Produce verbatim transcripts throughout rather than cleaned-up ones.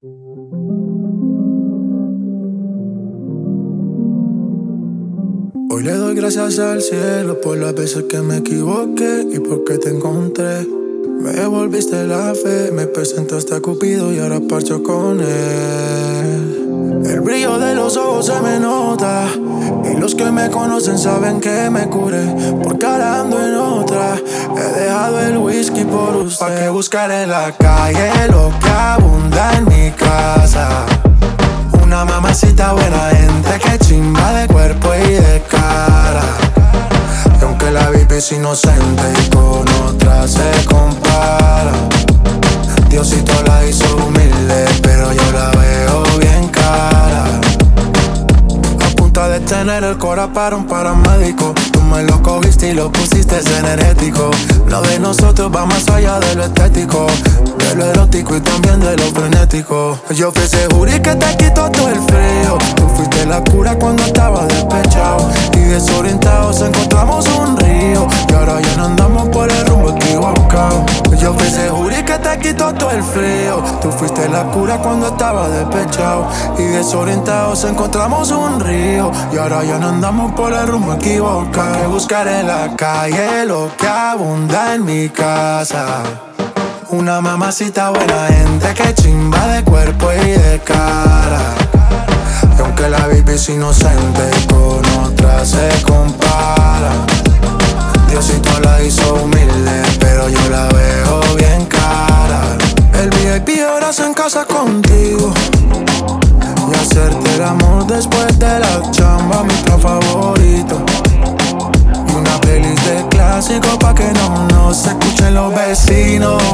Hoy le doy gracias al cielo por las veces que me equivoqué y porque te encontré. Me devolviste la fe, me presentaste a Cupido y ahora parcho con él. El brillo de los ojos se me nota y los que me conocen saben que me curé, porque ahora ando en otra. He dejado el whisky por usted. ¿Pa' qué buscar en la calle lo que abunda en mi casa? Una mamacita buena gente que chimba de cuerpo y de cara. Y aunque la baby es inocente y con otra se compara, Diosito la hizo humilde, pero yo la veo bien cara. A punta de tener el cora para un paramédico, tú me lo cogiste y lo pusiste energético. Lo de nosotros va más allá de lo estético, de lo erótico y también de lo frenético. Yo fui ese jury que te quitó todo el frío. Tú fuiste la cura cuando estaba despechado y desorientados encontramos un río. Y ahora ya no andamos por el rumbo equivocado. Yo fui ese jury que te quitó todo el frío. Tú fuiste la cura cuando estaba despechado y desorientados encontramos un río. Y ahora ya no andamos por el rumbo equivocado. Que buscar en la calle lo que abunda en mi casa. Una mamacita buena gente que chimba de cuerpo y de cara. Y aunque la baby es inocente con otra se compara, Diosito la hizo humilde, pero yo la veo bien cara. El V I P ahora se en casa contigo y hacerte el amor después de la chamba, mi plan favorito. Y una playlist de clásicos pa' que no nos escuchen los vecinos.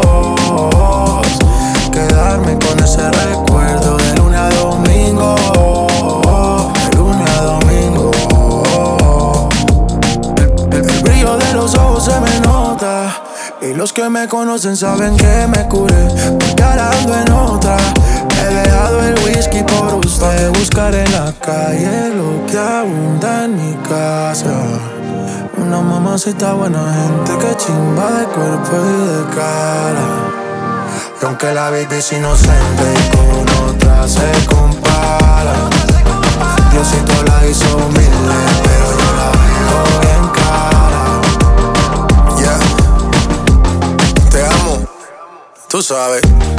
Quedarme con ese recuerdo de lunes a domingo, de lunes a domingo. El, el, el brillo de los ojos se me nota y los que me conocen saben que me curé, porque ahora ando en otra. He dejado el whisky por usted. Pa' que buscar en la calle lo que abunda en mi casa. Una mamacita buena gente que chimba de cuerpo y de cara. Y aunque la baby es inocente y con otra se compara, Diosito la hizo humilde, pero yo la veo bien cara. Yeah. Te amo, tú sabes.